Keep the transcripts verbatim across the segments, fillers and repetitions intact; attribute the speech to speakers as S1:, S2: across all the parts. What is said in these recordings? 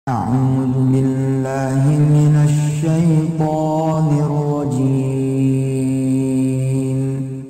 S1: أعوذ بالله من الشيطان الرجيم.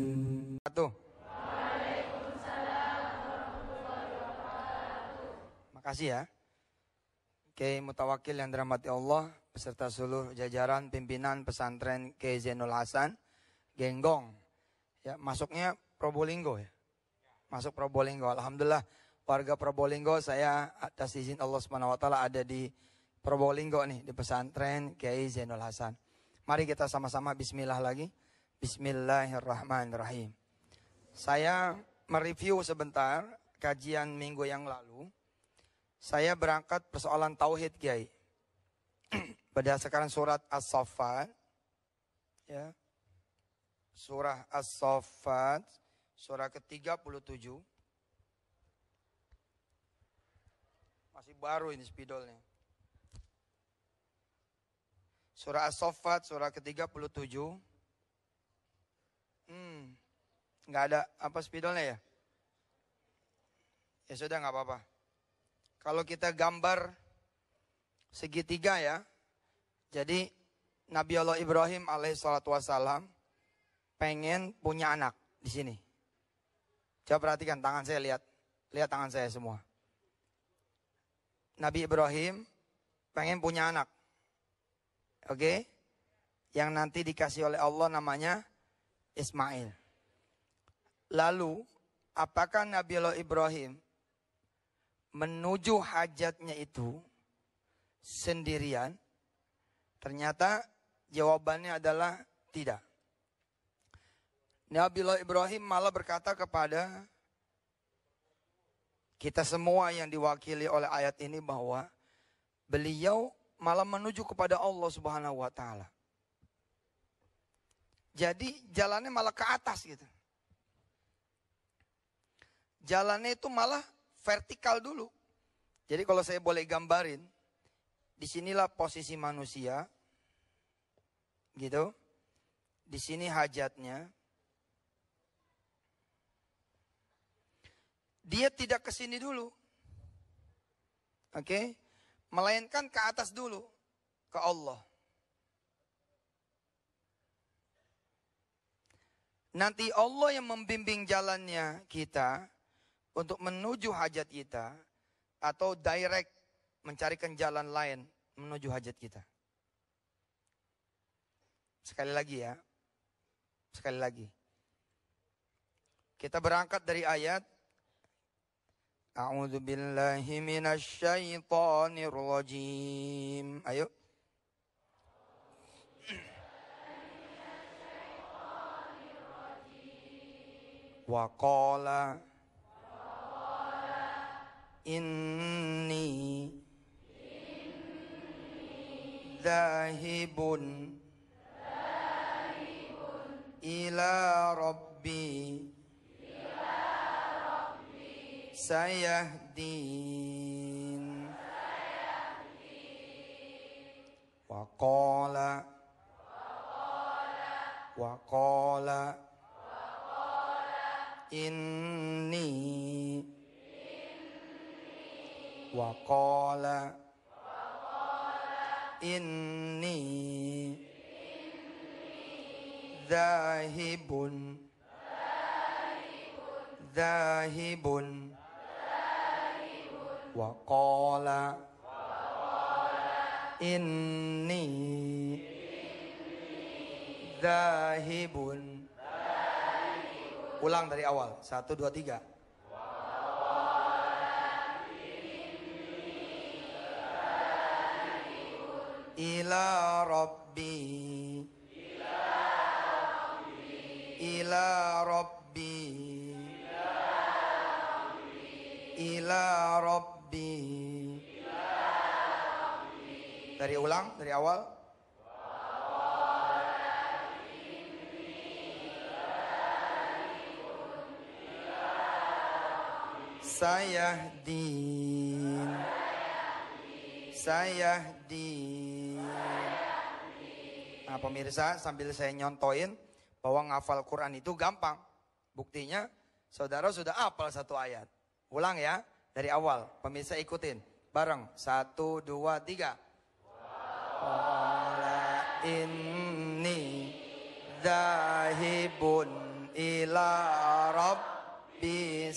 S2: Makasih ya. Kiai Mutawakil yang dirahmati Allah beserta seluruh jajaran pimpinan pesantren Kiai Zainul Hasan Genggong. Ya, masuknya Probolinggo ya. Masuk Probolinggo. Alhamdulillah warga Probolinggo, saya atas izin Allah Subhanahu wa taala ada di Probolinggo nih, di pesantren Kiai Zainul Hasan. Mari kita sama-sama bismillah lagi. Bismillahirrahmanirrahim. Saya mereview sebentar kajian minggu yang lalu. Saya berangkat persoalan tauhid, Kiai. Berdasarkan surat As-Saffat, ya. Surah As-Saffat, surah ke tiga puluh tujuh. Masih baru ini spidolnya. Surah As-Saffat, surah ke tiga puluh tujuh. Hmm, nggak ada apa spidolnya ya? Ya sudah, nggak apa-apa. Kalau kita gambar segitiga ya, jadi Nabi Allah Ibrahim alaihissalatu wassalam pengen punya anak di sini. Coba perhatikan tangan saya, lihat, lihat tangan saya semua. Nabi Ibrahim pengen punya anak, oke? Okay? Yang nanti dikasih oleh Allah namanya Ismail. Lalu, apakah Nabi Allah Ibrahim menuju hajatnya itu sendirian? Ternyata jawabannya adalah tidak. Nabi Allah Ibrahim malah berkata kepada kita semua yang diwakili oleh ayat ini bahwa beliau malah menuju kepada Allah Subhanahu wa taala. Jadi jalannya malah ke atas gitu. Jalannya itu malah vertikal dulu. Jadi kalau saya boleh gambarin, disinilah posisi manusia, gitu. Di sini hajatnya. Dia tidak ke sini dulu, oke? Okay? Melainkan ke atas dulu, ke Allah. Nanti Allah yang membimbing jalannya kita untuk menuju hajat kita, atau direct mencarikan jalan lain menuju hajat kita. Sekali lagi ya, sekali lagi. Kita berangkat dari ayat A'udzu billahi minasy syaithanir rajim. Ayo. Wa qala inni dhahibun ila rabbi sayahdin. Wa qala wa qala inni wa qala inni dhahibun dhahibun wa qala inni dhahibun. Ulang dari awal. Satu, dua, tiga. Ila rabbi Ila rabbi Ila rabbi. Dari ulang, dari awal. Sayahdin Sayahdin. Nah pemirsa, sambil saya nyontoin bahwa ngafal Quran itu gampang. Buktinya saudara sudah hafal satu ayat. Ulang ya, dari awal. Pemirsa ikutin. Bareng. Satu, dua, tiga. Qala inni dzahibun ila rabbi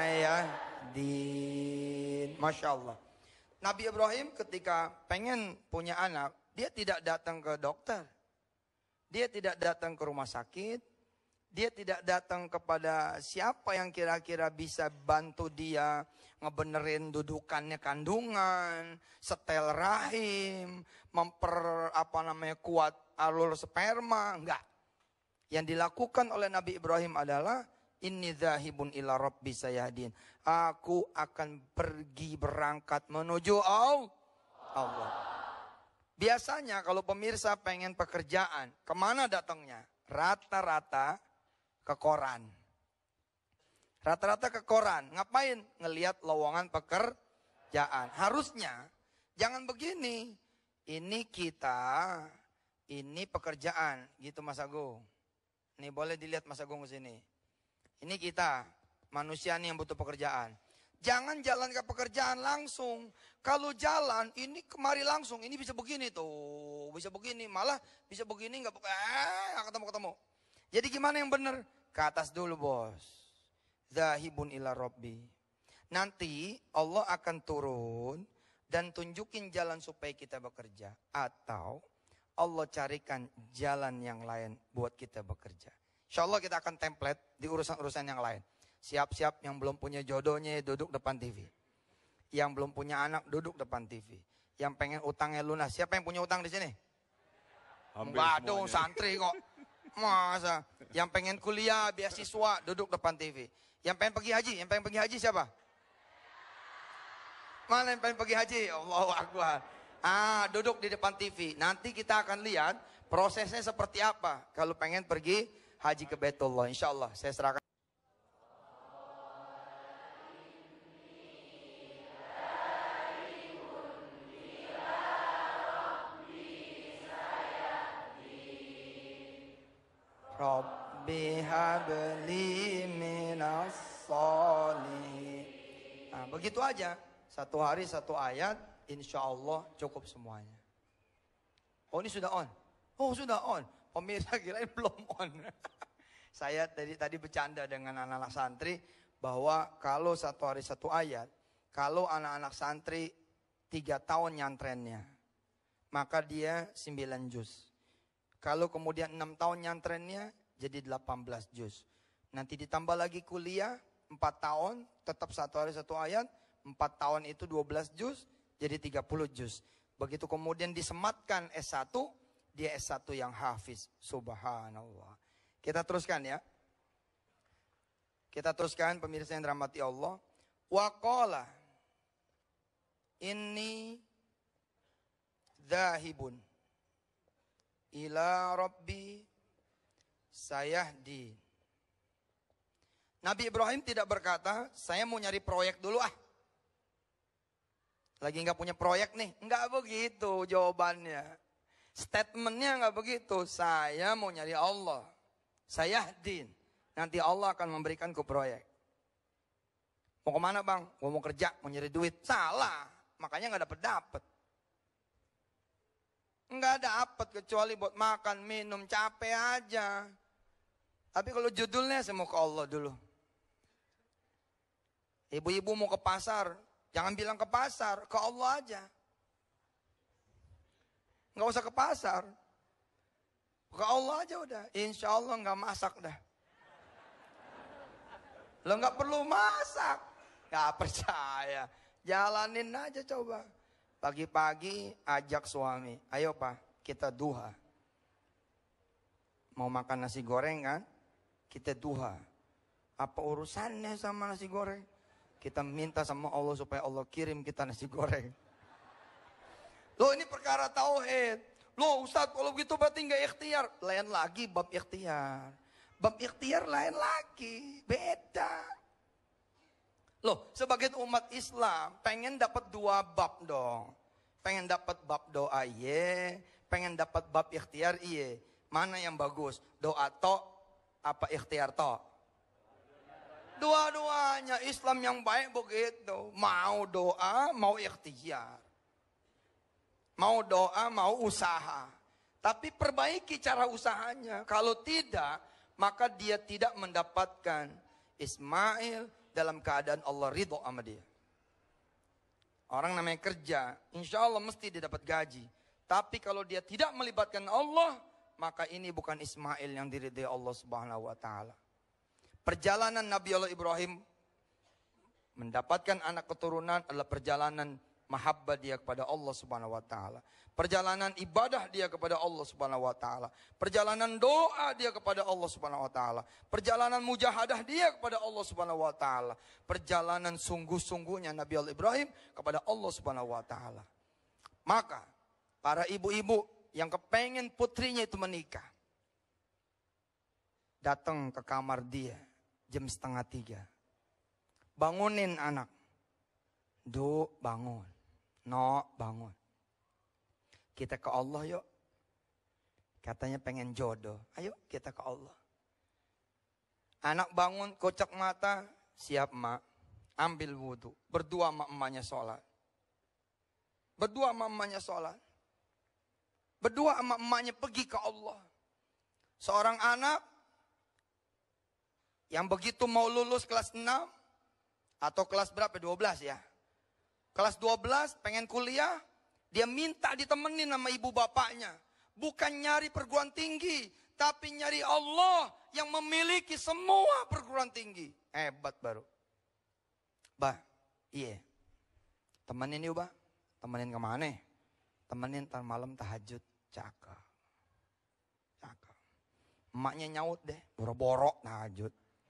S2: sayahdin. Masya Allah. Nabi Ibrahim ketika pengen punya anak, dia tidak datang ke dokter. Dia tidak datang ke rumah sakit. Dia tidak datang kepada siapa yang kira-kira bisa bantu dia ngebenerin dudukannya kandungan, setel rahim, memper apa namanya kuat alur sperma, enggak. Yang dilakukan oleh Nabi Ibrahim adalah inni dzahibun ila rabbi sayahdin. Aku akan pergi berangkat menuju Allah. Biasanya kalau pemirsa pengen pekerjaan, kemana datangnya? Rata-rata ke koran. Rata-rata ke koran. Ngapain? Ngelihat lowongan pekerjaan. Harusnya jangan begini. Ini kita, ini pekerjaan. Gitu Mas Agung. Nih boleh dilihat Mas Agung ke sini. Ini kita, manusia nih yang butuh pekerjaan. Jangan jalan ke pekerjaan langsung. Kalau jalan, ini kemari langsung. Ini bisa begini tuh. Bisa begini. Malah bisa begini. Nggak eh, ketemu-ketemu. Jadi gimana yang benar? Ke atas dulu bos. Zahibun ila rabbi. Nanti Allah akan turun dan tunjukin jalan supaya kita bekerja. Atau Allah carikan jalan yang lain buat kita bekerja. Insya Allah kita akan template di urusan-urusan yang lain. Siap-siap yang belum punya jodohnya duduk depan T V. Yang belum punya anak duduk depan T V. Yang pengen utangnya lunas. Siapa yang punya utang di sini? Enggak dong, santri kok. Masa? Yang pengen kuliah, beasiswa, duduk depan T V. Yang pengen pergi haji, yang pengen pergi haji siapa? Mana yang pengen pergi haji? Allahu Akbar. Ah, duduk di depan T V. Nanti kita akan lihat prosesnya seperti apa. Kalau pengen pergi haji ke Baitullah. Insya Allah, saya serahkan. Rabbi habli minas sholihin. Nah, begitu aja. Satu hari satu ayat, insya Allah cukup semuanya. Oh ini sudah on? Oh sudah on. Pemirsa kirain belum on. Saya tadi tadi bercanda dengan anak-anak santri bahwa kalau satu hari satu ayat, kalau anak-anak santri tiga tahun nyantrennya, maka dia sembilan juz. Kalau kemudian enam tahun nyantrennya jadi delapan belas juz. Nanti ditambah lagi kuliah empat tahun tetap satu hari satu ayat. empat tahun itu dua belas juz jadi tiga puluh juz. Begitu kemudian disematkan S satu, dia S satu yang hafiz. Subhanallah. Kita teruskan ya. Kita teruskan pemirsa yang dirahmati Allah. Wa qala inni dzahibun ila rabbi sayahdi. Nabi Ibrahim tidak berkata, saya mau nyari proyek dulu ah. Lagi nggak punya proyek nih. Nggak begitu jawabannya. Statementnya nggak begitu. Saya mau nyari Allah. Sayahdin. Nanti Allah akan memberikan ke proyek. Mau kemana bang? Gua mau kerja, mau nyari duit. Salah. Makanya nggak dapet-dapet. Nggak dapet kecuali buat makan, minum, capek aja. Tapi kalau judulnya saya mau ke Allah dulu. Ibu-ibu mau ke pasar, jangan bilang ke pasar, ke Allah aja. Nggak usah ke pasar. Ke Allah aja udah. Insya Allah nggak masak dah. Lo nggak perlu masak. Nggak percaya. Jalanin aja coba. Pagi-pagi ajak suami, ayo pak kita duha. Mau makan nasi goreng kan? Kita duha. Apa urusannya sama nasi goreng? Kita minta sama Allah supaya Allah kirim kita nasi goreng. Loh ini perkara tauhid. Loh Ustaz kalau begitu berarti nggak ikhtiar. Lain lagi bab ikhtiar. Bab ikhtiar lain lagi. Beda. Loh, sebagai umat Islam pengen dapat dua bab dong. Pengen dapat bab doa iye, pengen dapat bab ikhtiar iye. Mana yang bagus? Doa to apa ikhtiar to? Dua-duanya Islam yang baik begitu. Mau doa, mau ikhtiar. Mau doa, mau usaha. Tapi perbaiki cara usahanya. Kalau tidak, maka dia tidak mendapatkan Ismail dalam keadaan Allah ridho sama dia. Orang namanya kerja, insya Allah mesti dia dapat gaji. Tapi kalau dia tidak melibatkan Allah, maka ini bukan Ismail yang diridhai Allah Subhanahu wa taala. Perjalanan Nabi Allah Ibrahim mendapatkan anak keturunan adalah perjalanan mahabbah dia kepada Allah Subhanahu wa taala. Perjalanan ibadah dia kepada Allah Subhanahu wa taala. Perjalanan doa dia kepada Allah Subhanahu wa taala. Perjalanan mujahadah dia kepada Allah Subhanahu wa taala. Perjalanan sungguh-sungguhnya Nabi Allah Ibrahim kepada Allah Subhanahu wa taala. Maka para ibu-ibu yang kepengen putrinya itu menikah, datang ke kamar dia jam setengah tiga. Bangunin anak. Do, bangun. No, bangun. Kita ke Allah yuk. Katanya pengen jodoh. Ayo kita ke Allah. Anak bangun, kocak mata. Siap mak. Ambil wudhu. Berdua sama emaknya sholat. Berdua sama emaknya sholat. Berdua sama emaknya pergi ke Allah. Seorang anak yang begitu mau lulus kelas enam. Atau kelas berapa? dua belas ya. Kelas dua belas pengen kuliah. Dia minta ditemenin sama ibu bapaknya. Bukan nyari perguruan tinggi. Tapi nyari Allah yang memiliki semua perguruan tinggi. Hebat baru. Bah, iya. Temenin yuk bah. Temenin kemana? Temenin ntar malam tahajud. Cakep. Cakep. Emaknya nyaut deh. Boro-boro tahajud.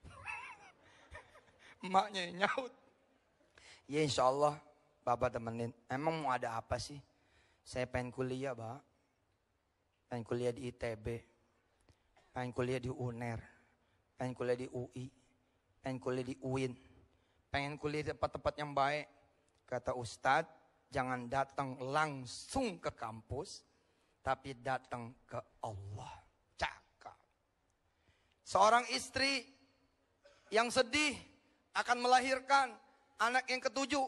S2: Emaknya nyaut. Ya insya Allah. Bapak temenin. Emang mau ada apa sih? Saya pengen kuliah, Pak. Pengen kuliah di I T B. Pengen kuliah di U N E R. Pengen kuliah di U I. Pengen kuliah di U I N. Pengen kuliah di tempat-tempat yang baik. Kata Ustadz, jangan datang langsung ke kampus. Tapi datang ke Allah. Cakap. Seorang istri yang sedih akan melahirkan anak yang ketujuh.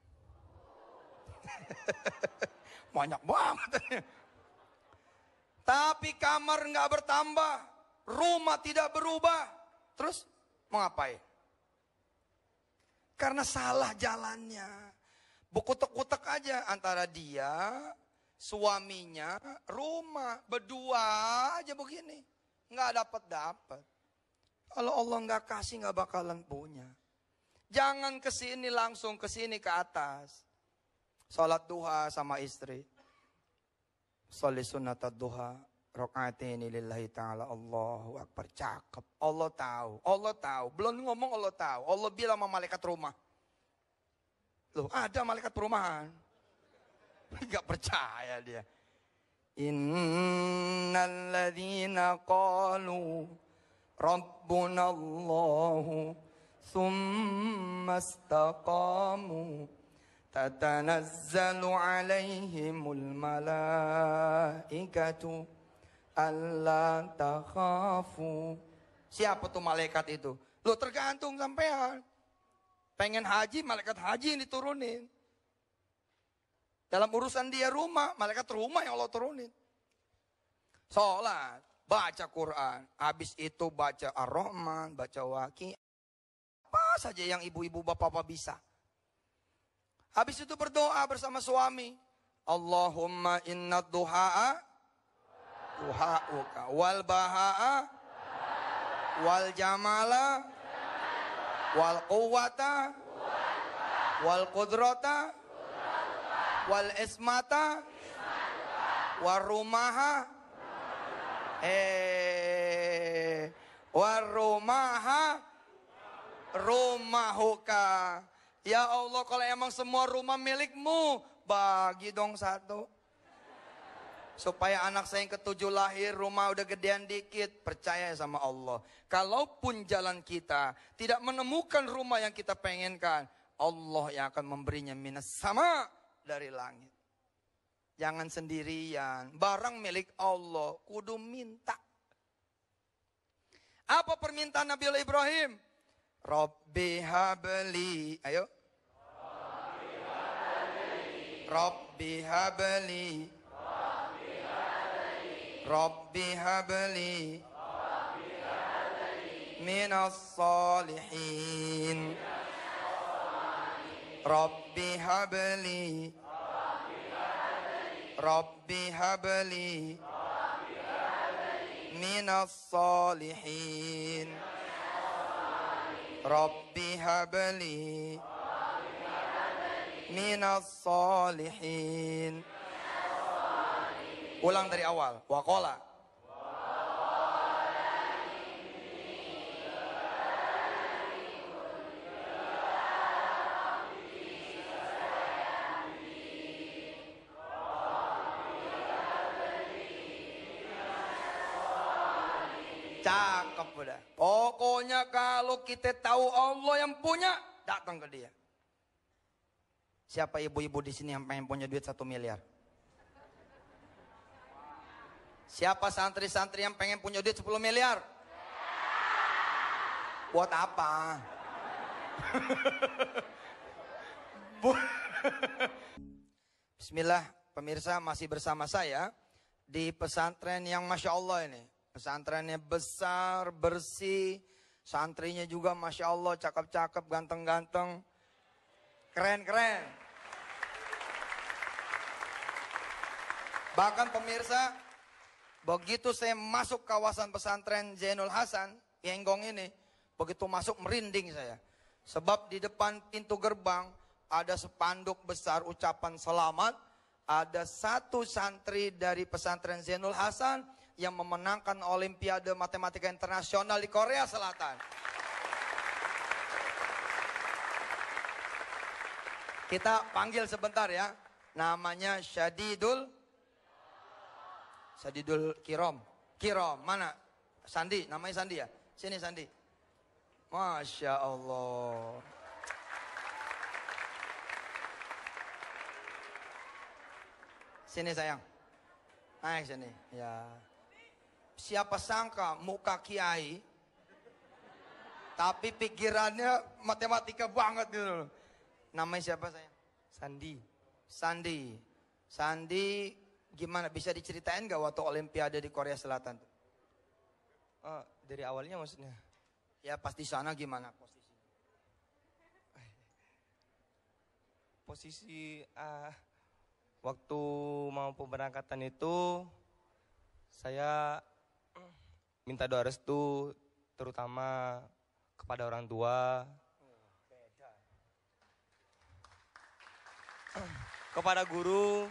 S2: Banyak banget. Tapi kamar nggak bertambah, rumah tidak berubah. Terus mau ngapain? Karena salah jalannya. Berkutek-kutek aja antara dia, suaminya, rumah. Berdua aja begini. Nggak dapat-dapat. Kalau Allah nggak kasih nggak bakalan punya. Jangan kesini langsung, kesini ke atas. Salat duha sama istri. Salat sunat duha. Rokatini lillahi ta'ala. Allahu Akbar. Cakep. Allah tahu. Allah tahu. Belum ngomong Allah tahu. Allah bilang sama malaikat rumah. Loh ada malaikat perumahan. Gak percaya dia. Innal ladzina qalu Rabbuna Allahu Thumma istaqamu tatanazzalu alaihimul malaikatu alla takhafu. Siapa tuh malaikat itu? Loh tergantung sampean. Pengen haji, malaikat haji yang diturunin. Dalam urusan dia rumah, malaikat rumah yang Allah turunin. Sholat, baca Quran. Habis itu baca Ar-Rahman, baca Waqi. Apa saja yang ibu-ibu bapak-bapak bisa. Habis itu berdoa bersama suami. Allahumma inna duha'a duha'uka wal baha'a wal jamala wal quwwata wal qudrata wal ismata wal rumaha eh wal rumaha rumahuka. Ya Allah, kalau emang semua rumah milikmu, bagi dong satu. Supaya anak saya yang ketujuh lahir, rumah udah gedean dikit, percaya sama Allah. Kalaupun jalan kita tidak menemukan rumah yang kita pengenkan, Allah yang akan memberinya minas sama dari langit. Jangan sendirian, barang milik Allah, kudu minta. Apa permintaan Nabi Ibrahim? Rabbi habli. Ayo. Rabbi habli. Rabbi habli. Minas salihin. Rabbi habli. Rabbi habli. Minas salihin. Rabbi habli. Minas salihin. Ulang dari awal. Waqala. Cakep udah. Pokoknya kalau kita tahu Allah yang punya, datang ke dia. Siapa ibu-ibu di sini yang pengen punya duit satu miliar? Siapa santri-santri yang pengen punya duit sepuluh miliar? Buat apa? Bismillah, pemirsa masih bersama saya di pesantren yang Masya Allah ini. Pesantrennya besar, bersih, santrinya juga Masya Allah, cakep-cakep, ganteng-ganteng, keren-keren. Bahkan pemirsa, begitu saya masuk kawasan pesantren Zainul Hasan, Genggong ini, begitu masuk merinding saya. Sebab di depan pintu gerbang ada spanduk besar ucapan selamat, ada satu santri dari pesantren Zainul Hasan yang memenangkan Olimpiade Matematika Internasional di Korea Selatan. Kita panggil sebentar ya. Namanya Syadidul Syadidul Kirom. Kirom, mana? Sandi, namanya Sandi ya? Sini Sandi. Masya Allah. Sini sayang. Naik sini. Ya. Siapa sangka muka kiai, tapi pikirannya matematika banget gitu. Namanya siapa sayang?
S3: Sandi.
S2: Sandi. Sandi gimana, bisa diceritain gak waktu Olimpiade di Korea Selatan?
S3: Oh, dari awalnya maksudnya?
S2: Ya pas di sana gimana posisi?
S3: Posisi uh, waktu mau pemberangkatan itu saya minta doa restu terutama kepada orang tua. Kepada guru,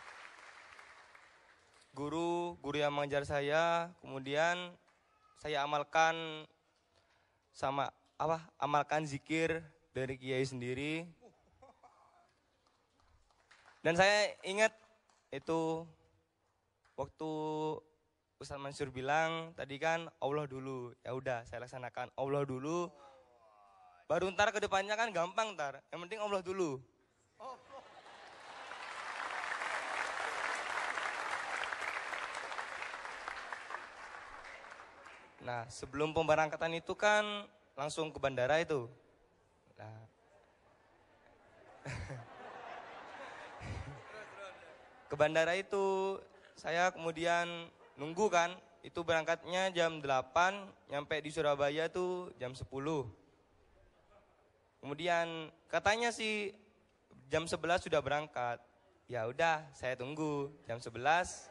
S3: guru, guru yang mengajar saya, kemudian saya amalkan sama apa? Amalkan zikir dari kiai sendiri. Dan saya ingat itu waktu Ustaz Mansur bilang tadi kan Allah dulu, ya udah saya laksanakan Allah dulu. Baru ntar ke depannya kan gampang ntar, yang penting Allah dulu. Nah, sebelum pemberangkatan itu kan langsung ke bandara itu. Nah. Ke bandara itu saya kemudian nunggu kan, itu berangkatnya jam delapan, nyampe di Surabaya tuh jam sepuluh. Kemudian katanya sih jam sebelas sudah berangkat. Ya udah, saya tunggu jam sebelas.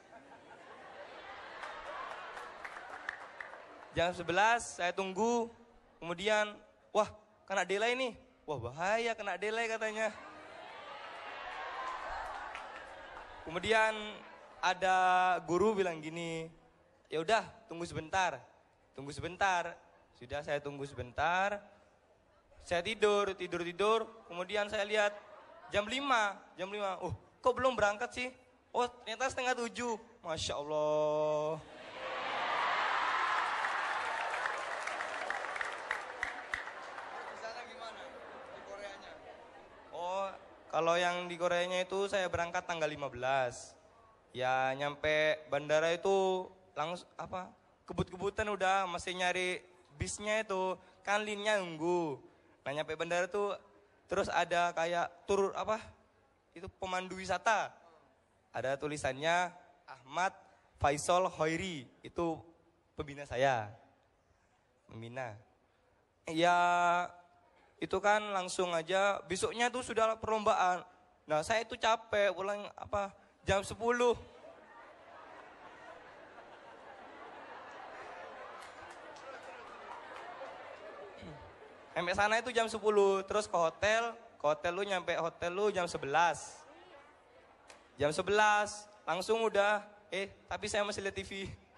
S3: Jam sebelas saya tunggu, kemudian wah kena delay nih, wah bahaya kena delay katanya. Kemudian ada guru bilang gini, ya udah tunggu sebentar, tunggu sebentar. Sudah saya tunggu sebentar, saya tidur, tidur tidur. Kemudian saya lihat jam lima, jam lima, oh kok belum berangkat sih? Oh ternyata setengah tujuh, Masya Allah. Kalau yang di Koreanya itu saya berangkat tanggal lima belas. Ya nyampe bandara itu langsung apa? Kebut-kebutan udah masih nyari bisnya itu. kan linnya nunggu. Nah nyampe bandara tuh terus ada kayak tur apa? Itu pemandu wisata. Ada tulisannya Ahmad Faisal Hoiri, itu pembina saya. Pembina. Ya itu kan langsung aja besoknya tuh sudah perlombaan. Nah saya itu capek pulang apa jam sepuluh. Sampai sana itu jam sepuluh, terus ke hotel, ke hotel lu nyampe hotel lu jam sebelas. Jam sebelas, langsung udah, eh tapi saya masih lihat T V.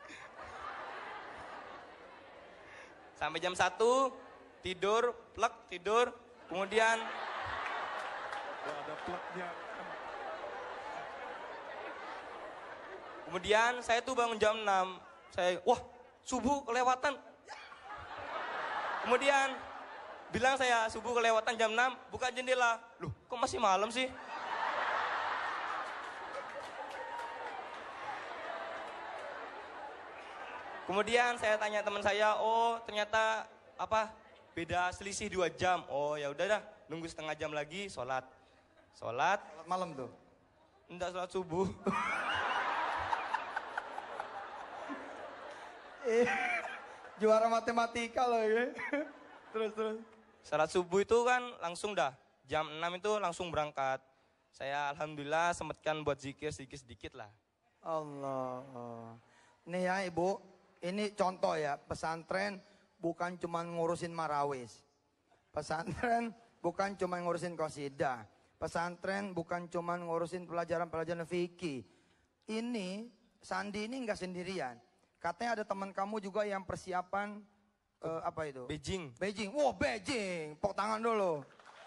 S3: Sampai jam satu, tidur, plek, tidur, kemudian
S4: ada plaknya.
S3: Kemudian saya tuh bangun jam enam, saya, wah subuh kelewatan. Kemudian bilang saya subuh kelewatan jam enam, buka jendela. Loh, kok masih malam sih? Kemudian saya tanya teman saya, oh ternyata apa? Beda selisih dua jam. Oh ya udah dah, nunggu setengah jam lagi sholat. Sholat.
S2: Sholat malam tuh.
S3: Enggak, sholat subuh.
S2: Eh, juara matematika loh ya. Terus terus.
S3: Salat subuh itu kan langsung dah, jam enam itu langsung berangkat. Saya alhamdulillah sempatkan buat zikir sedikit-sedikit lah.
S2: Allah. Nih ya ibu, ini contoh ya, pesantren bukan cuma ngurusin marawis. Pesantren bukan cuma ngurusin qasidah. Pesantren bukan cuma ngurusin pelajaran-pelajaran fikih. Ini, Sandi ini nggak sendirian. Katanya ada teman kamu juga yang persiapan Uh, apa itu?
S3: Beijing.
S2: Beijing. Wow, Beijing. Pok tangan dulu.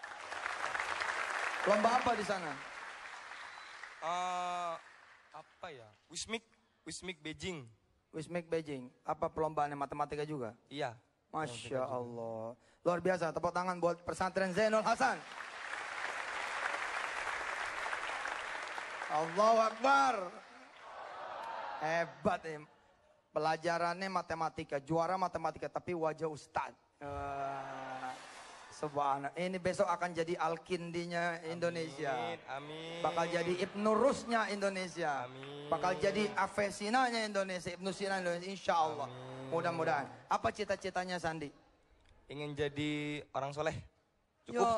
S2: Lomba apa di sana?
S3: Uh, apa ya? Wismik, Wismik Beijing.
S2: Wismik Beijing. Apa perlombaannya matematika juga?
S3: Iya.
S2: Masya Allah. Luar biasa. Tepuk tangan buat pesantren Zainul Hasan. Allahu Akbar. Hebat ya. Pelajarannya matematika, juara matematika, tapi wajah ustad. Uh, Subhanallah. Ini besok akan jadi Al-Kindinya Indonesia.
S3: Amin, amin.
S2: Bakal jadi Ibnu Rusnya Indonesia.
S3: Amin.
S2: Bakal jadi Avesinanya Indonesia, Ibnu Sina Indonesia. Insya Allah. Mudah-mudahan. Apa cita-citanya Sandi?
S3: Ingin jadi orang soleh. Cukup.
S2: Ya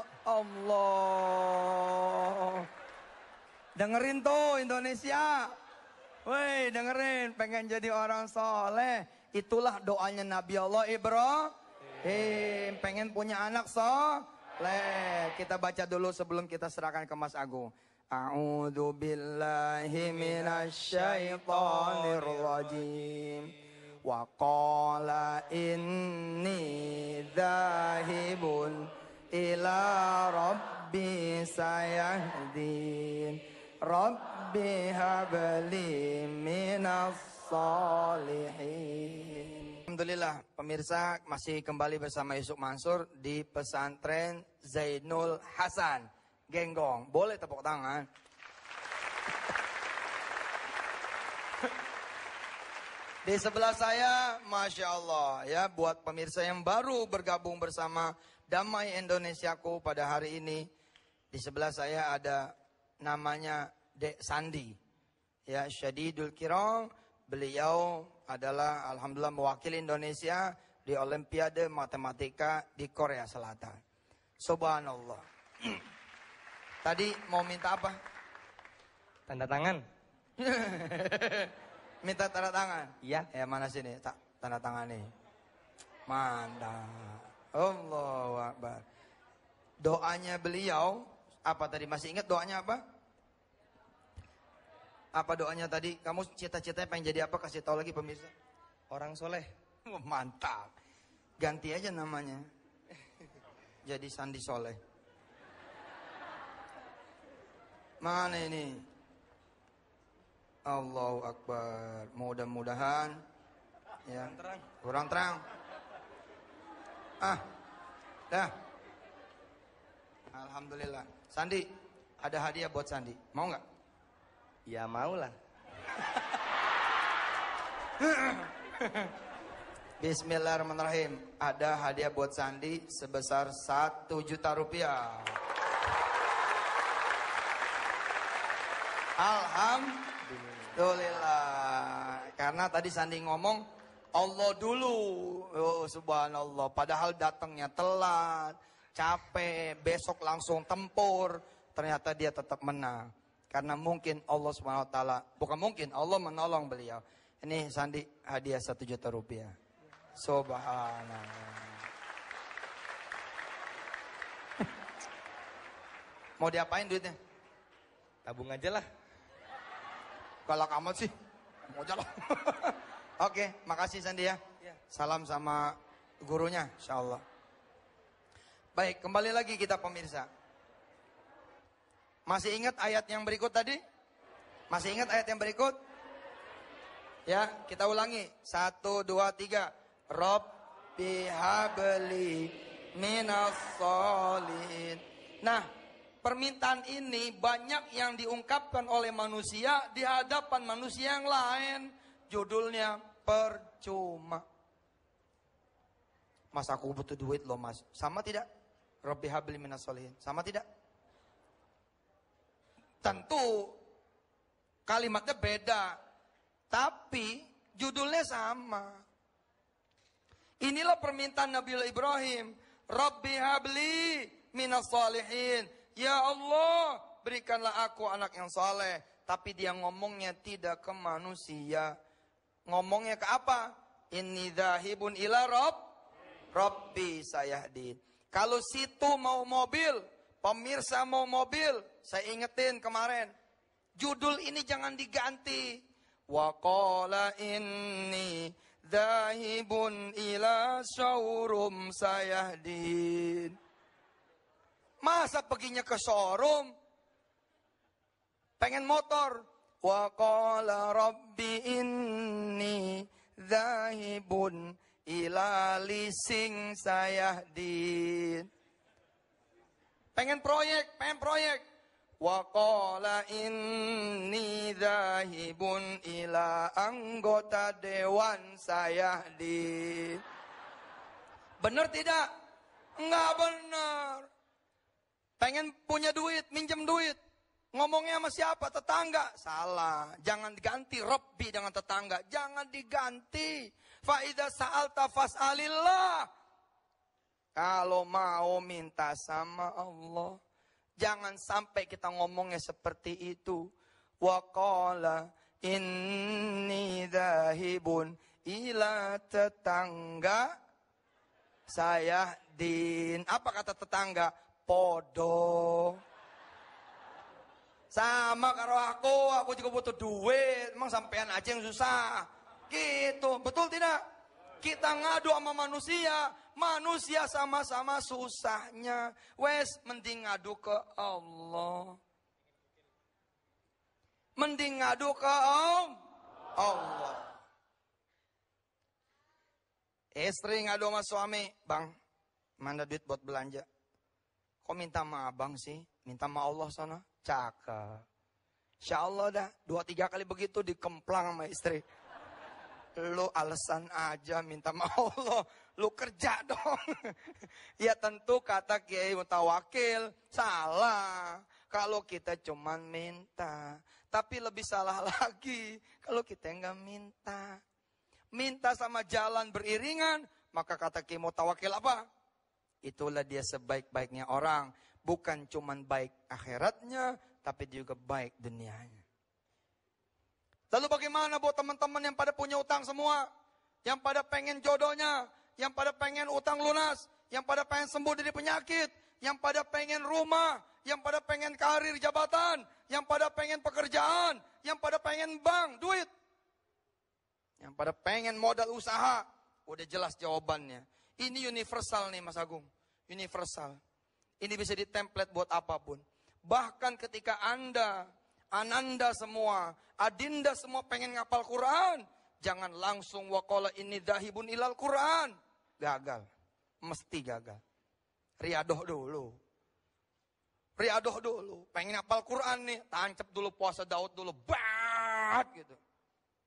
S2: Allah. Dengerin tuh Indonesia. Woi, dengerin, pengen jadi orang soleh. Itulah doanya Nabi Allah Ibrahim. Pengen punya anak soleh. Kita baca dulu sebelum kita serahkan ke Mas Agung. A'udzu billahi minasyaitonir rajim. Wa qala inni dzahibun ila rabbi sayahdin. Rabbi habli minas salihin. Alhamdulillah pemirsa masih kembali bersama Yusuf Mansur di pesantren Zainul Hasan Genggong. Boleh tepuk tangan. Di sebelah saya, Masya Allah ya, buat pemirsa yang baru bergabung bersama Damai Indonesiaku pada hari ini. Di sebelah saya ada namanya Dek Sandi. Ya, Syadidul Kiram. Beliau adalah alhamdulillah mewakili Indonesia di Olimpiade Matematika di Korea Selatan. Subhanallah. Tadi mau minta apa?
S3: Tanda tangan.
S2: Minta tanda tangan?
S3: Iya.
S2: Ya mana sini? Tak tanda tangan nih. Mantap. Allahu Akbar. Doanya beliau apa tadi? Masih ingat doanya apa? Apa doanya tadi? Kamu cita-citanya pengen jadi apa? Kasih tahu lagi pemirsa.
S3: Orang soleh.
S2: Oh, mantap. Ganti aja namanya. Jadi Sandi Soleh. Mana ini? Allahu Akbar. Mudah-mudahan ya,
S3: Terang.
S2: kurang terang. Ah, dah. Alhamdulillah. Sandi, ada hadiah buat Sandi. Mau nggak?
S3: Ya mau lah.
S2: Bismillahirrahmanirrahim. Ada hadiah buat Sandi sebesar satu juta rupiah. Alhamdulillah. Karena tadi Sandi ngomong Allah dulu. Oh, subhanallah. Padahal datangnya telat, capek, besok langsung tempur. Ternyata dia tetap menang. Karena mungkin Allah subhanahu wa ta'ala, bukan mungkin, Allah menolong beliau. Ini Sandi hadiah satu juta rupiah. Subhanallah. Mau diapain duitnya?
S3: Tabung aja lah.
S2: Galak amat sih. Mau jalan. Oke, makasih Sandi ya. Salam sama gurunya, insya Allah. Baik, kembali lagi kita pemirsa. Masih ingat ayat yang berikut tadi? Masih ingat ayat yang berikut? Ya, kita ulangi. Satu, dua, tiga. Rabbi habli minas solihin. Nah, permintaan ini banyak yang diungkapkan oleh manusia di hadapan manusia yang lain. Judulnya percuma. Mas, aku butuh duit loh mas. Sama tidak? Rabbi habli minas solihin. Sama tidak? Tentu kalimatnya beda. Tapi judulnya sama. Inilah permintaan Nabi Ibrahim. Rabbi habli minas solihin. Ya Allah, berikanlah aku anak yang soleh. Tapi dia ngomongnya tidak ke manusia. Ngomongnya ke apa? Inni dhahibun ila Rabb. Rabbi sayahdin. Kalau situ mau mobil, pemirsa mau mobil, saya ingetin kemarin. Judul ini jangan diganti. Wa qala inni dhahibun ila showroom sayahdin. Masa perginya ke showroom? Pengen motor. Wa qala rabbi inni dhahibun ila leasing sayahdin. Pengen proyek, pengen proyek. Wa qala inni dhahibun ila anggota dewan sayahdin. Benar tidak? Enggak benar. Pengen punya duit, minjem duit. Ngomongnya sama siapa? Tetangga. Salah. Jangan diganti Rabbi dengan tetangga. Jangan diganti. Fa idza sa'alta fas'alillah. Kalau mau minta sama Allah, jangan sampai kita ngomongnya seperti itu. Wa qala inni dhahibun ila tetangga sayahdin. Apa kata tetangga? Podo. Sama karo aku, aku juga butuh duit. Emang sampean aja yang susah. Gitu, betul tidak? Kita ngadu sama manusia, manusia sama-sama susahnya. Wes, mending ngadu ke Allah. Mending ngadu ke Allah. Istri ngadu sama suami, bang, mana duit buat belanja? Kok minta sama abang sih? Minta sama Allah sana. Cakep. Insya Allah dah, dua tiga kali begitu dikemplang sama istri. Lu alasan aja minta sama Allah. Lu kerja dong. Ya tentu kata Kiai Mutawakil, salah. Kalau kita cuman minta. Tapi lebih salah lagi kalau kita enggak minta. Minta sama jalan beriringan, maka kata Kiai Mutawakil apa? Itulah dia sebaik-baiknya orang. Bukan cuman baik akhiratnya, tapi juga baik dunianya. Lalu bagaimana buat teman-teman yang pada punya utang semua? Yang pada pengen jodohnya, yang pada pengen utang lunas, yang pada pengen sembuh dari penyakit, yang pada pengen rumah, yang pada pengen karir jabatan, yang pada pengen pekerjaan, yang pada pengen bank, duit. Yang pada pengen modal usaha. Udah jelas jawabannya. Ini universal nih Mas Agung. Universal. Ini bisa ditemplate buat apapun. Bahkan ketika Anda, Ananda semua, Adinda semua pengen ngapal Quran, jangan langsung waqala inni dhahibun ilal Quran. Gagal. Mesti gagal. Riadoh dulu. Riadoh dulu. Pengen ngapal Quran nih, tancap dulu puasa Daud dulu. Bat gitu.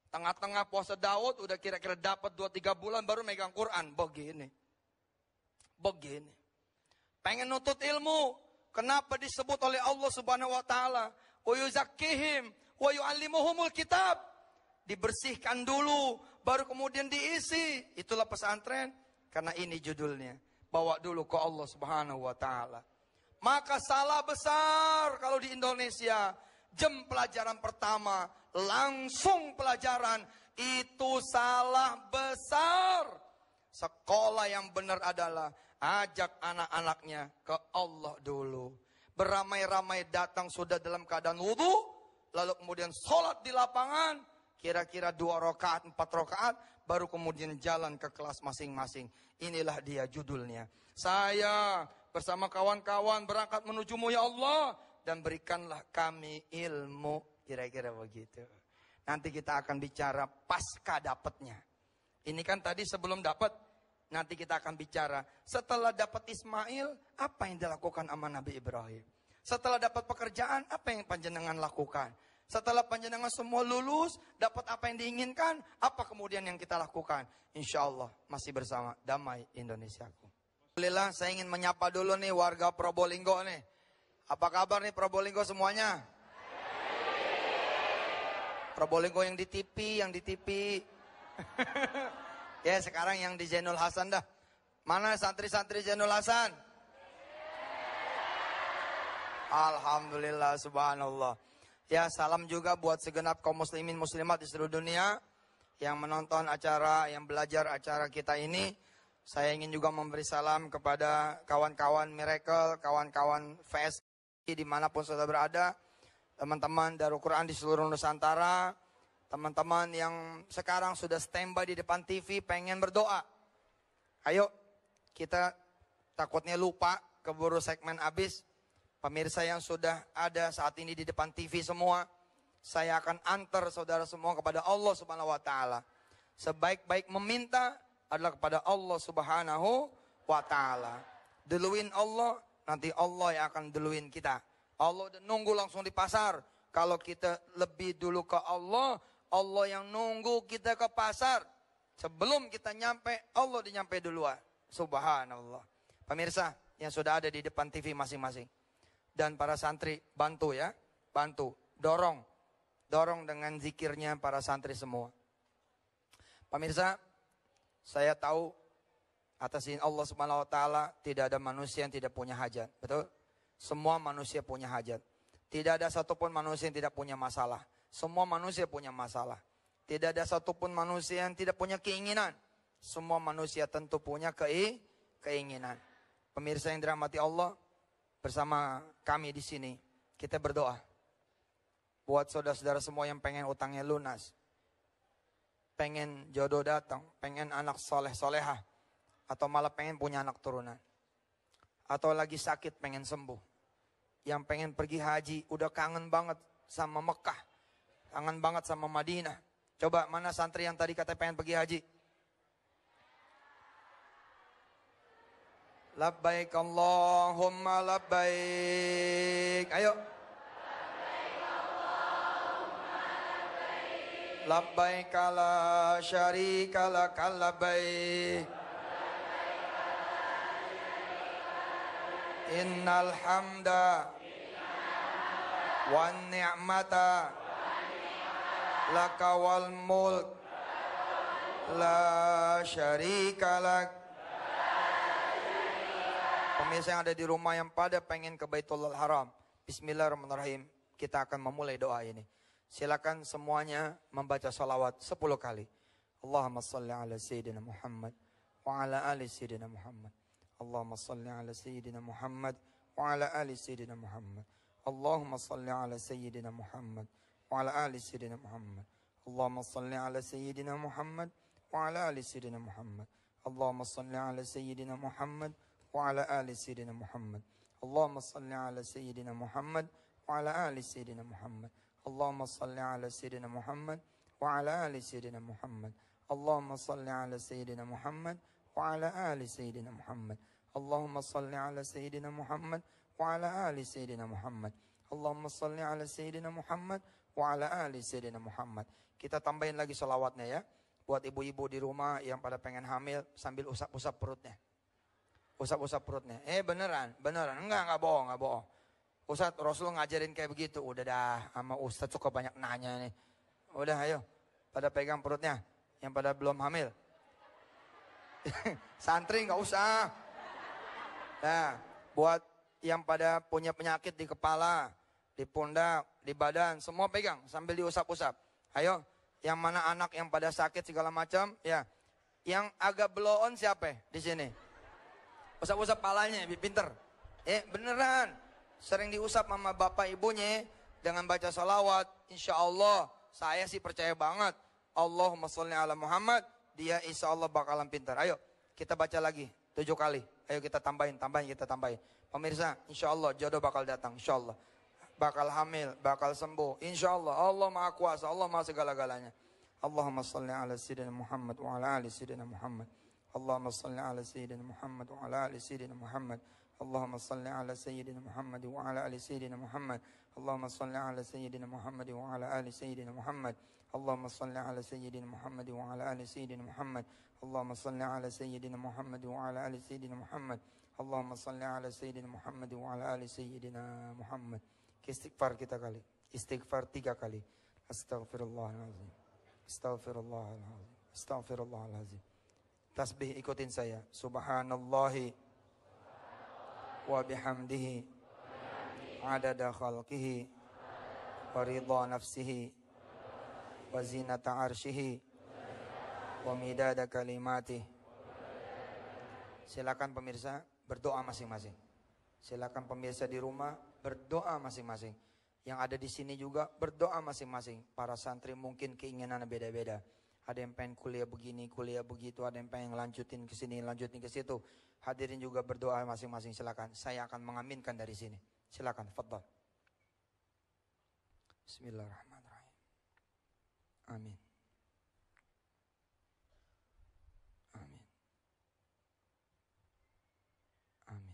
S2: Tengah-tengah puasa Daud udah kira-kira dapat dua tiga bulan baru megang Quran. Begini. Begini. Pengen nutut ilmu. Kenapa disebut oleh Allah Subhanahu wa taala, "Wa yuzakkihim wa yu'allimuhumul kitab." Dibersihkan dulu baru kemudian diisi. Itulah pesantren karena ini judulnya. Bawa dulu ke Allah Subhanahu wa taala. Maka salah besar kalau di Indonesia jam pelajaran pertama langsung pelajaran, itu salah besar. Sekolah yang benar adalah ajak anak-anaknya ke Allah dulu. Beramai-ramai datang sudah dalam keadaan wudhu, lalu kemudian sholat di lapangan, kira-kira dua rakaat, empat rakaat, baru kemudian jalan ke kelas masing-masing. Inilah dia judulnya. Saya bersama kawan-kawan berangkat menujumu ya Allah, dan berikanlah kami ilmu. Kira-kira begitu. Nanti kita akan bicara pasca dapatnya. Ini kan tadi sebelum dapat. Nanti kita akan bicara setelah dapat Ismail, apa yang dilakukan sama Nabi Ibrahim. Setelah dapat pekerjaan, apa yang panjenengan lakukan. Setelah panjenengan semua lulus, dapat apa yang diinginkan, apa kemudian yang kita lakukan. Insya Allah masih bersama Damai Indonesiaku. Alhamdulillah, saya ingin menyapa dulu nih warga Probolinggo nih. Apa kabar nih Probolinggo semuanya? Probolinggo yang di T V, yang di T V. Ya sekarang yang di Zainul Hasan dah. Mana santri-santri Zainul Hasan? Alhamdulillah, subhanallah. Ya salam juga buat segenap kaum muslimin muslimat di seluruh dunia yang menonton acara, yang belajar acara kita ini. Saya ingin juga memberi salam kepada kawan-kawan Miracle, kawan-kawan V S I dimanapun sudah berada. Teman-teman Darul Quran di seluruh Nusantara. Teman-teman yang sekarang sudah standby di depan T V pengen berdoa. Ayo kita takutnya lupa keburu segmen habis. Pemirsa yang sudah ada saat ini di depan T V semua, saya akan antar saudara semua kepada Allah Subhanahu wa taala. Sebaik-baik meminta adalah kepada Allah Subhanahu wa taala. Duluin Allah, nanti Allah yang akan duluin kita. Allah udah nunggu langsung di pasar. Kalau kita lebih dulu ke Allah, Allah yang nunggu kita ke pasar. Sebelum kita nyampe, Allah udah nyampe duluan. Subhanallah. Pemirsa yang sudah ada di depan T V masing-masing. Dan para santri, bantu ya. Bantu, dorong. Dorong dengan zikirnya para santri semua. Pemirsa, saya tahu atas izin Allah Subhanahu wa taala tidak ada manusia yang tidak punya hajat. Betul? Semua manusia punya hajat. Tidak ada satupun manusia yang tidak punya masalah. Semua manusia punya masalah. Tidak ada satupun manusia yang tidak punya keinginan. Semua manusia tentu punya kei, keinginan. Pemirsa yang dirahmati Allah, bersama kami di sini, kita berdoa. Buat saudara-saudara semua yang pengen utangnya lunas. Pengen jodoh datang. Pengen anak soleh-solehah. Atau malah pengen punya anak turunan. Atau lagi sakit pengen sembuh. Yang pengen pergi haji, udah kangen banget sama Mekah. Kangen banget sama Madinah. Coba mana santri yang tadi kata pengen pergi haji? Labbaik Allahumma labbaik. Ayo. Labbaik la syarika laka labbaik. Innal hamda wan ni'mata laka wal mulk la syarika lak. Pemirsa yang ada di rumah yang pada pengen ke Baitullahil Haram, bismillahirrahmanirrahim, kita akan memulai doa ini. Silakan semuanya membaca salawat sepuluh kali. Allahumma salli ala sayyidina Muhammad wa ala ali sayyidina Muhammad. Allahumma salli ala sayyidina Muhammad wa ala ali sayyidina Muhammad. Allahumma salli ala sayyidina Muhammad wa ala ali sayyidina Muhammad. Allahumma salli ala sayyidina Muhammad wa ala ali sayyidina Muhammad. Allahumma salli ala sayyidina Muhammad wa ala ali sayyidina Muhammad. Allahumma salli ala sayyidina Muhammad wa ala ali sayyidina Muhammad. Allahumma salli ala sayyidina Muhammad wa ala ali sayyidina Muhammad. Allahumma salli ala sayyidina Muhammad wa ala ali sayyidina Muhammad. Allahumma salli ala sayyidina Muhammad wa ala ali sayyidina Muhammad. Allahumma salli ala sayyidina Muhammad wa ala ali sayyidina Muhammad. Kita tambahin lagi sholawatnya ya. Buat ibu-ibu di rumah yang pada pengen hamil sambil usap-usap perutnya. Usap-usap perutnya. Eh beneran, beneran. Enggak, enggak bohong, enggak bohong. Ustadz, Rasul ngajarin kayak begitu. Udah dah, sama Ustadz suka banyak nanya nih. Udah ayo, pada pegang perutnya. Yang pada belum hamil. Santri enggak usah. Nah, buat yang pada punya penyakit di kepala, di pundak, di badan, semua pegang sambil diusap-usap. Ayo. Yang mana anak yang pada sakit segala macam, ya. Yang agak blow on siapa di sini? Usap-usap palanya, lebih pinter. Eh, beneran. Sering diusap sama bapak ibunya dengan baca salawat. Insya Allah, saya sih percaya banget. Allahumma sholli ala Muhammad, dia insya Allah bakalan pinter. Ayo, kita baca lagi tujuh kali. Ayo kita tambahin, tambahin, kita tambahin. Pemirsa, insya Allah jodoh bakal datang, insya Allah. Bakal hamil, bakal sembuh. Insya Allah, Allah maha kuasa, Allah maha segala-galanya. Allahumma salli ala sayyidina Muhammad wa ala ali sayyidina Muhammad. Allahumma salli ala sayyidina Muhammad wa ala ali sayyidina Muhammad. Allahumma salli ala sayyidina Muhammad wa ala ali sayyidina Muhammad. Allahumma salli ala sayyidina Muhammad wa ala ali sayyidina Muhammad. Allahumma salli ala sayyidina Muhammad wa ala ali sayyidina Muhammad. Allahumma salli ala sayyidina Muhammad wa ala ali sayyidina Muhammad. Allahumma salli ala sayyidina Muhammad wa ala ali sayyidina Muhammad. Istighfar kita kali. Istighfar tiga kali. Astaghfirullahaladzim. Astaghfirullahaladzim. Astaghfirullahaladzim. Tasbih ikutin saya. Subhanallahi wa bihamdihi adada khalqihi wa ridha nafsihi wa zinata arshihi wa midada kalimatih. Silakan pemirsa berdoa masing-masing. Silakan pemirsa di rumah berdoa masing-masing. Yang ada di sini juga berdoa masing-masing. Para santri mungkin keinginannya beda-beda. Ada yang pengen kuliah begini, kuliah begitu. Ada yang pengen lanjutin ke sini, lanjutin ke situ. Hadirin juga berdoa masing-masing. Silakan. Saya akan mengaminkan dari sini. Silakan. Fadhal. Bismillahirrahmanirrahim. Amin. Amin. Amin.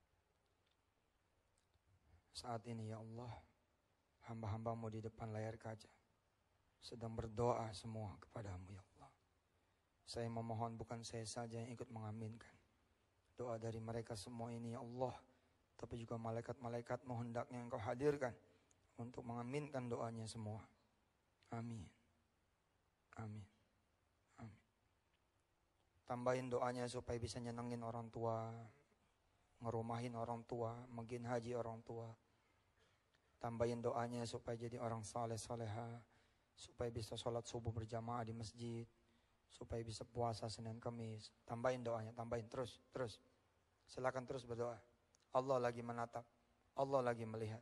S2: Saat ini ya Allah, hamba-hambamu di depan layar kaca sedang berdoa semua kepadamu ya Allah. Saya memohon bukan saya saja yang ikut mengaminkan doa dari mereka semua ini ya Allah, tapi juga malaikat-malaikatmu hendaknya engkau hadirkan untuk mengaminkan doanya semua. Amin. Amin. Amin. Tambahin doanya supaya bisa nyenengin orang tua, ngerumahin orang tua, mungkin haji orang tua. Tambahin doanya supaya jadi orang saleh soleha, supaya bisa sholat subuh berjamaah di masjid, supaya bisa puasa Senin Kamis. Tambahin doanya, tambahin terus, terus. Silakan terus berdoa. Allah lagi menatap, Allah lagi melihat.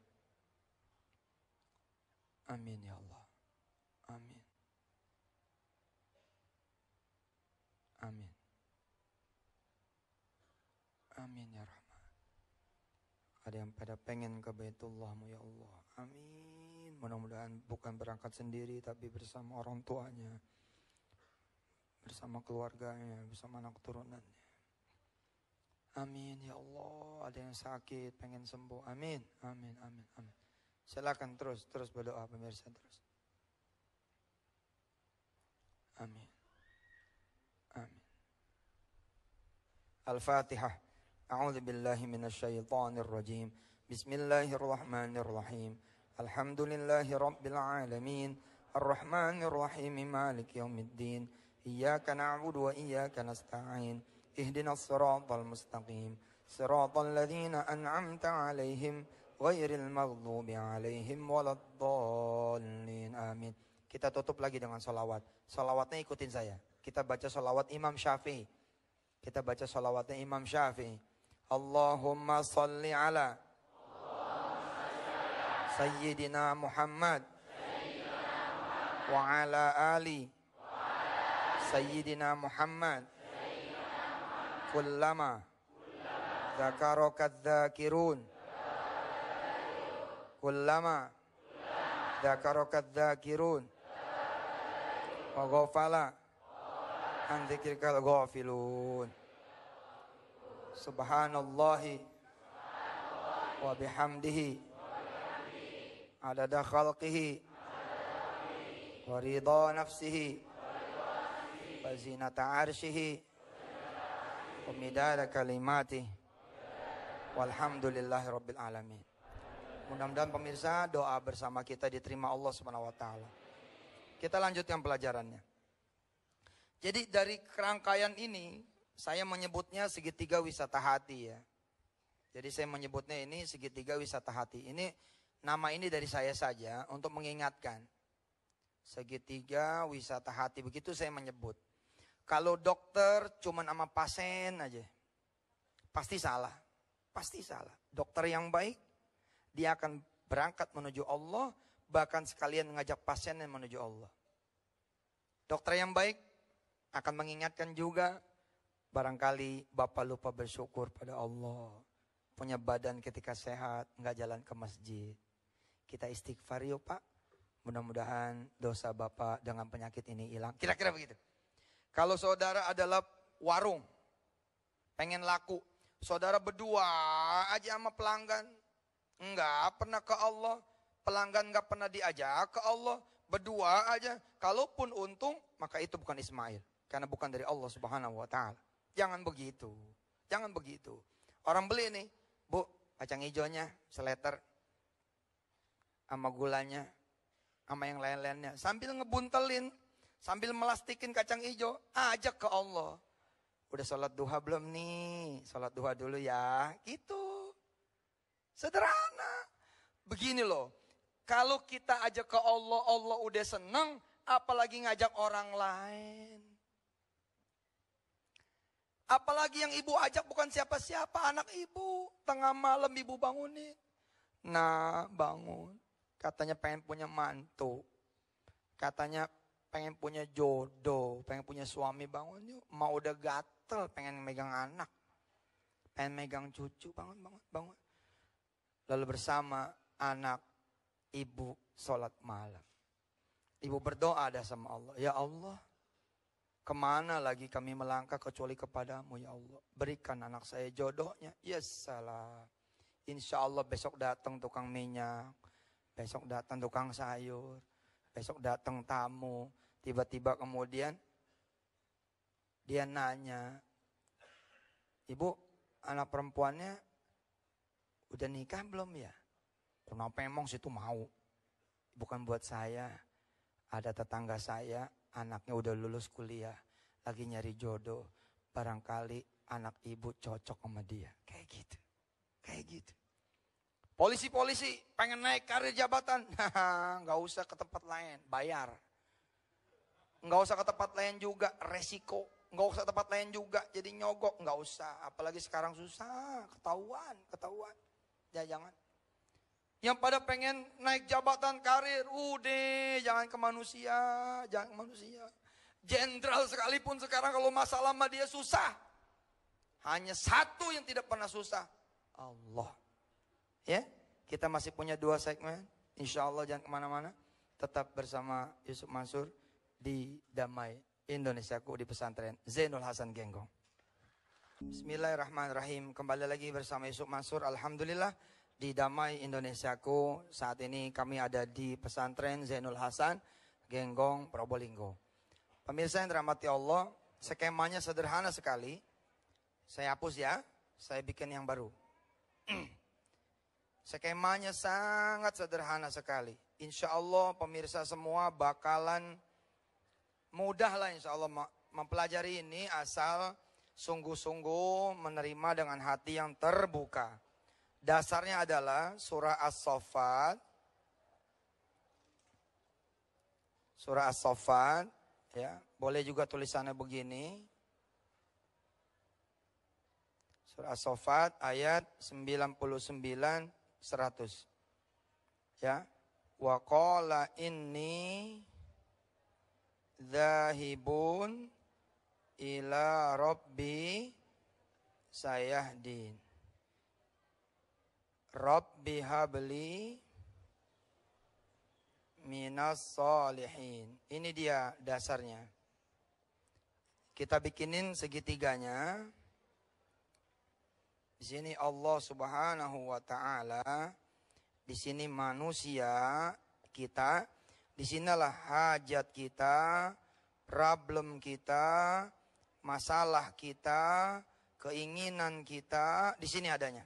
S2: Amin ya Allah. Amin. Amin. Amin ya Rahman. Ada yang pada pengen ke Baitullahmu ya Allah. Amin. Mudah-mudahan bukan berangkat sendiri tapi bersama orang tuanya, bersama keluarganya, bersama anak turunannya. Amin ya Allah. Ada yang sakit pengen sembuh. Amin. Amin. Amin. Amin. Silakan terus terus berdoa pemirsa terus. Amin. Amin. Al-Fatihah. A'udzu billahi minasyaitonir rajim. Bismillahirrahmanirrahim. Alhamdulillahi rabbil alamin. Arrahmanir rahim. Maliki yaumiddin. Iyyaka na'budu wa iyyaka nasta'in. Ihdinas siratal mustaqim. Siratal ladzina an'amta 'alaihim ghairil maghdubi 'alaihim waladdallin. Amin. Kita tutup lagi dengan salawat. Salawatnya ikutin saya. Kita baca salawat Imam Syafi'i. Kita baca salawatnya Imam Syafi'i. Allahumma salli ala Sayyidina Muhammad wa ala ali Sayyidina Muhammad kullama dzakaraka dzakirun kullama dzakaraka dzakirun wa ghafala an dzikrikal ghafilun. Subhanallahi wa bihamdihi adada khalqihi wa ridha nafsihi wa zinata arshihi wa midada kalimatihi walhamdulillahi rabbil alamin. Mudah-mudahan pemirsa doa bersama kita diterima Allah Subhanahu wa taala. Kita lanjutkan pelajarannya. Jadi dari kerangkaian ini saya menyebutnya segitiga wisata hati ya. Jadi saya menyebutnya ini segitiga wisata hati. Ini nama ini dari saya saja untuk mengingatkan. Segitiga wisata hati, begitu saya menyebut. Kalau dokter cuma sama pasien aja, pasti salah. Pasti salah. Dokter yang baik, dia akan berangkat menuju Allah, bahkan sekalian mengajak pasien menuju Allah. Dokter yang baik akan mengingatkan juga, barangkali Bapak lupa bersyukur pada Allah. Punya badan ketika sehat, nggak jalan ke masjid. Kita istighfar yuk Pak. Mudah-mudahan dosa Bapak dengan penyakit ini hilang. Kira-kira begitu. Kalau saudara adalah warung, pengen laku. Saudara berdua aja sama pelanggan. Enggak pernah ke Allah. Pelanggan enggak pernah diajak ke Allah. Berdua aja. Kalaupun untung, maka itu bukan Ismail. Karena bukan dari Allah Subhanahu wa taala. Jangan begitu. Jangan begitu. Orang beli nih, Bu, kacang hijaunya, seleter, sama gulanya, sama yang lain-lainnya. Sambil ngebuntelin, sambil melastikin kacang hijau, ajak ke Allah. Udah sholat duha belum nih? Sholat duha dulu ya. Gitu. Sederhana. Begini loh. Kalau kita ajak ke Allah, Allah udah seneng. Apalagi ngajak orang lain. Apalagi yang ibu ajak bukan siapa-siapa. Anak ibu. Tengah malam ibu bangunin. Nah bangun. Katanya pengen punya mantu. Katanya pengen punya jodoh. Pengen punya suami, bangun yuk. Mau udah gatel pengen megang anak. Pengen megang cucu. Bangun, bangun, bangun. Lalu bersama anak ibu sholat malam. Ibu berdoa ada sama Allah. Ya Allah, kemana lagi kami melangkah kecuali kepadamu ya Allah. Berikan anak saya jodohnya. Ya salam. Insya Allah besok datang tukang minyak. Besok datang tukang sayur. Besok datang tamu. Tiba-tiba kemudian dia nanya, Ibu, anak perempuannya udah nikah belum ya? Kenapa emang situ mau? Bukan buat saya. Ada tetangga saya, anaknya udah lulus kuliah. Lagi nyari jodoh. Barangkali anak ibu cocok sama dia. Kayak gitu. Kayak gitu. Polisi-polisi pengen naik karir jabatan. Nggak usah ke tempat lain, bayar. Nggak usah ke tempat lain juga, resiko. Nggak usah tempat lain juga, jadi nyogok. Nggak usah, apalagi sekarang susah, ketahuan, ketahuan. Ya jangan. Yang pada pengen naik jabatan karir, udah jangan ke manusia, jangan ke manusia. Jenderal sekalipun sekarang kalau masalah sama dia susah. Hanya satu yang tidak pernah susah, Allah. Ya, kita masih punya dua segmen. Insya Allah jangan kemana-mana. Tetap bersama Yusuf Mansur di Damai Indonesiaku di pesantren Zainul Hasan Genggong. Bismillahirrahmanirrahim. Kembali lagi bersama Yusuf Mansur. Alhamdulillah di Damai Indonesiaku. Saat ini kami ada di pesantren Zainul Hasan Genggong, Probolinggo. Pemirsa yang dirahmati Allah, skemanya sederhana sekali. Saya hapus ya, saya bikin yang baru. Skemanya sangat sederhana sekali. Insya Allah pemirsa semua bakalan mudah lah insya Allah mempelajari ini asal sungguh-sungguh menerima dengan hati yang terbuka. Dasarnya adalah surah As-Saffat. Surah As-Saffat, ya, boleh juga tulisannya begini. Surah As-Saffat ayat sembilan puluh sembilan seratus. Ya. Wa qala inni dzahibun ila rabbi sayahdin. Rabbi habli minas solihin. Ini dia dasarnya. Kita bikinin segitiganya. Di sini Allah Subhanahu wa taala, di sini manusia kita Disinilah hajat kita, problem kita, masalah kita, keinginan kita, di sini adanya.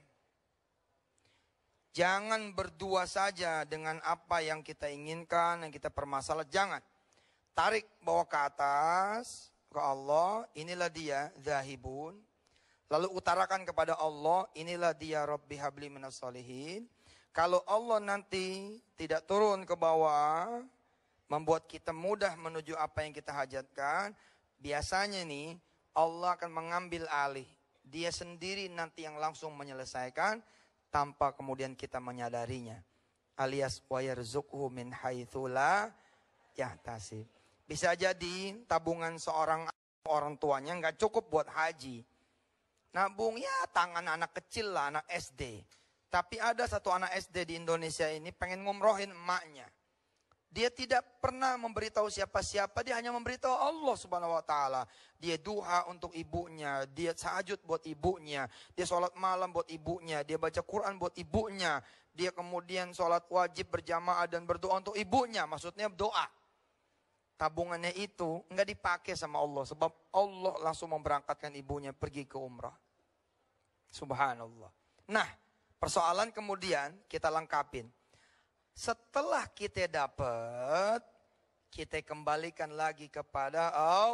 S2: Jangan berdua saja dengan apa yang kita inginkan, yang kita permasalah. Jangan. Tarik bawa ke atas, ke Allah. Inilah dia, zahibun. Lalu utarakan kepada Allah, inilah dia, Rabbi habli minas sholihin. Kalau Allah nanti tidak turun ke bawah, membuat kita mudah menuju apa yang kita hajatkan, biasanya nih, Allah akan mengambil alih. Dia sendiri nanti yang langsung menyelesaikan, tanpa kemudian kita menyadarinya. Alias wa yarzuqhu min haitsu la yahtasib. Bisa jadi tabungan seorang orang tuanya nggak cukup buat haji. Nabung ya tangan anak kecil lah, anak S D. Tapi ada satu anak S D di Indonesia ini pengen ngumrohin emaknya. Dia tidak pernah memberitahu siapa-siapa, dia hanya memberitahu Allah Subhanahu wa taala. Dia duha untuk ibunya, dia tahajud buat ibunya, dia sholat malam buat ibunya, dia baca Quran buat ibunya, dia kemudian sholat wajib berjamaah dan berdoa untuk ibunya, maksudnya doa. Tabungannya itu enggak dipakai sama Allah, sebab Allah langsung memberangkatkan ibunya pergi ke umrah. Subhanallah. Nah, persoalan kemudian kita lengkapin. Setelah kita dapat, kita kembalikan lagi kepada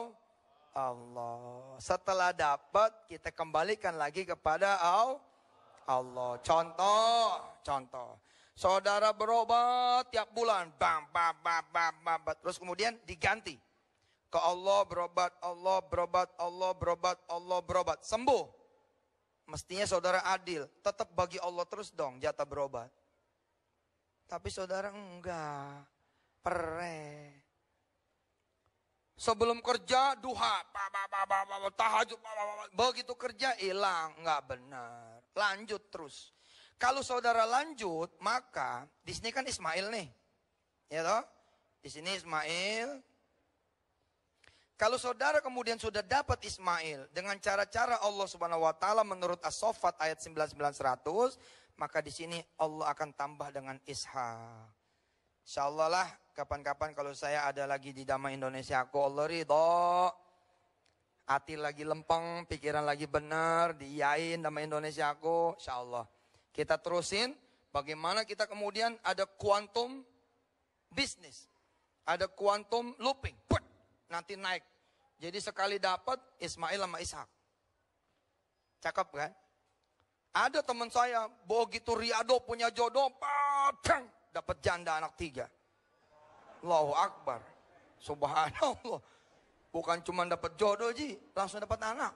S2: Allah. Setelah dapat, kita kembalikan lagi kepada Allah. Contoh, contoh. Saudara berobat tiap bulan, bam, bam, bam, bam, bam, bam. Terus kemudian diganti. Ke Allah berobat, Allah berobat, Allah berobat, Allah berobat. Sembuh. Mestinya saudara adil. Tetap bagi Allah terus dong jatah berobat. Tapi saudara enggak, pere. Sebelum kerja duha, tahajud, begitu kerja hilang, enggak benar. Lanjut terus. Kalau saudara lanjut, maka di sini kan Ismail nih, ya toh? Di sini Ismail. Kalau saudara kemudian sudah dapat Ismail dengan cara-cara Allah Subhanahu Wa Taala menurut As-Saffat ayat sembilan puluh sembilan seratus. Maka di sini Allah akan tambah dengan Ishak. Insyaallah lah kapan-kapan kalau saya ada lagi di Damai Indonesia aku, Allah ridho. Hati lagi lempeng, pikiran lagi benar, diiyain Damai Indonesia aku, insyaallah. Kita terusin bagaimana kita kemudian ada quantum bisnis. Ada quantum looping. Put, nanti naik. Jadi sekali dapat Ismail sama Ishak. Cakep kan? Ada teman saya, begitu riado punya jodoh, padang, dapat janda anak tiga. Allahu Akbar. Subhanallah. Bukan cuma dapat jodoh, Ji, langsung dapat anak.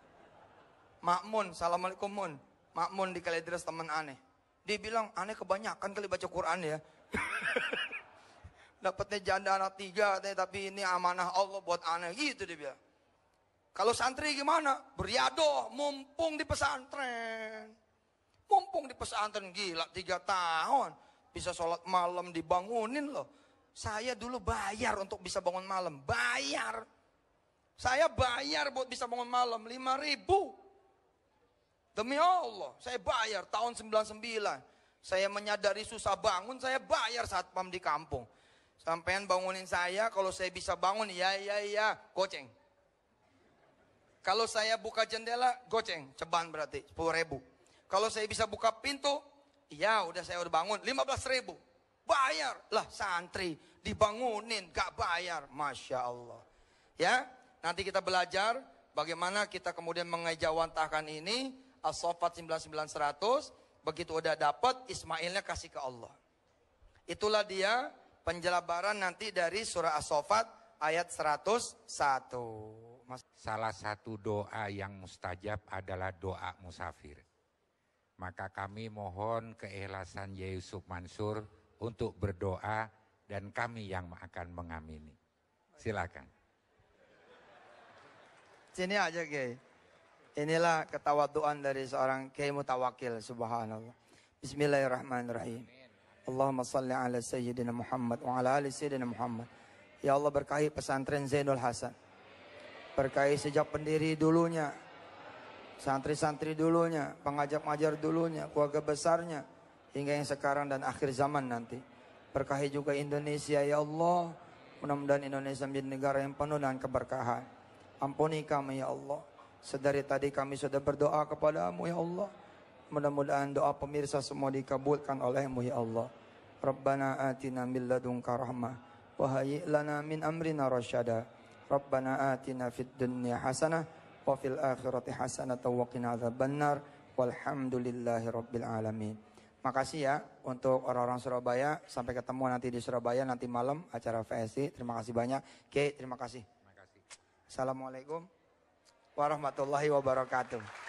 S2: Makmun, assalamualaikum Mun. Makmun di Kalideres teman aneh. Dia bilang, aneh kebanyakan kali baca Quran ya. Dapatnya janda anak tiga, tapi ini amanah Allah buat aneh. Gitu dia bilang. Kalau santri gimana? Beriadoh, mumpung di pesantren. Mumpung di pesantren, gila tiga tahun. Bisa sholat malam dibangunin loh. Saya dulu bayar untuk bisa bangun malam. Bayar. Saya bayar buat bisa bangun malam, lima ribu. Demi Allah, saya bayar tahun sembilan puluh sembilan. Saya menyadari susah bangun, saya bayar satpam di kampung. Sampean bangunin saya, kalau saya bisa bangun, ya ya ya, goceng. Kalau saya buka jendela, goceng, ceban berarti, sepuluh ribu. Kalau saya bisa buka pintu, ya udah saya udah bangun, lima belas ribu. Bayar, lah santri, dibangunin, gak bayar, Masya Allah. Ya, nanti kita belajar bagaimana kita kemudian mengejawantahkan ini, As-Saffat sembilan puluh sembilan seratus, begitu udah dapat, Ismailnya kasih ke Allah. Itulah dia penjelabaran nanti dari surah As-Saffat ayat seratus satu. Mas.
S5: Salah satu doa yang mustajab adalah doa musafir. Maka kami mohon keikhlasan Yusuf Mansur untuk berdoa dan kami yang akan mengamini. Silakan.
S2: Sini aja Kiai. Inilah ketawaduan dari seorang Kiai Mutawakil, subhanallah. Bismillahirrahmanirrahim. Allahumma salli ala Sayyidina Muhammad wa ala ali Sayyidina Muhammad. Ya Allah berkahi pesantren Zainul Hasan. Berkahi sejak pendiri dulunya, santri-santri dulunya, pengajak-ngajar dulunya, keluarga besarnya, hingga yang sekarang dan akhir zaman nanti. Berkahi juga Indonesia ya Allah. Mudah-mudahan Indonesia menjadi negara yang penuh dengan keberkahan. Ampuni kami ya Allah. Sedari tadi kami sudah berdoa kepadamu ya Allah. Mudah-mudahan doa pemirsa semua dikabulkan olehmu ya Allah. Rabbana atina min ladunka rahmah. Wa hayyi lana min amrina rasyada. Rabbana atina fid dunya hasanah. Wa fil akhirati hasanah. Wa qina adzabannar. Walhamdulillahi rabbil alamin. Makasih ya untuk orang-orang Surabaya. Sampai ketemu nanti di Surabaya nanti malam acara V S I. Terima kasih banyak. Oke, terima kasih. Assalamualaikum warahmatullahi wabarakatuh.